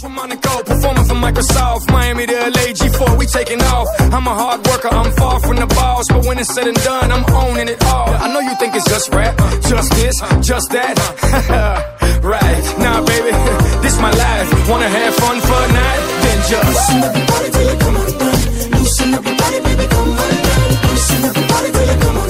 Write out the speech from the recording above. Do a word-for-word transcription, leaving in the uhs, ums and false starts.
from Monaco, performing for Microsoft, Miami to L A, G four, we taking off. I'm a hard worker, I'm far from the boss, but when it's said and done, I'm owning it all. I know you think it's just rap, just this, just that. Right, nah baby, this my life. Wanna have fun for a night? Then just loosen up your body till it come undone. Loosen up your body, baby, come undone. Loosen up your body till it come undone.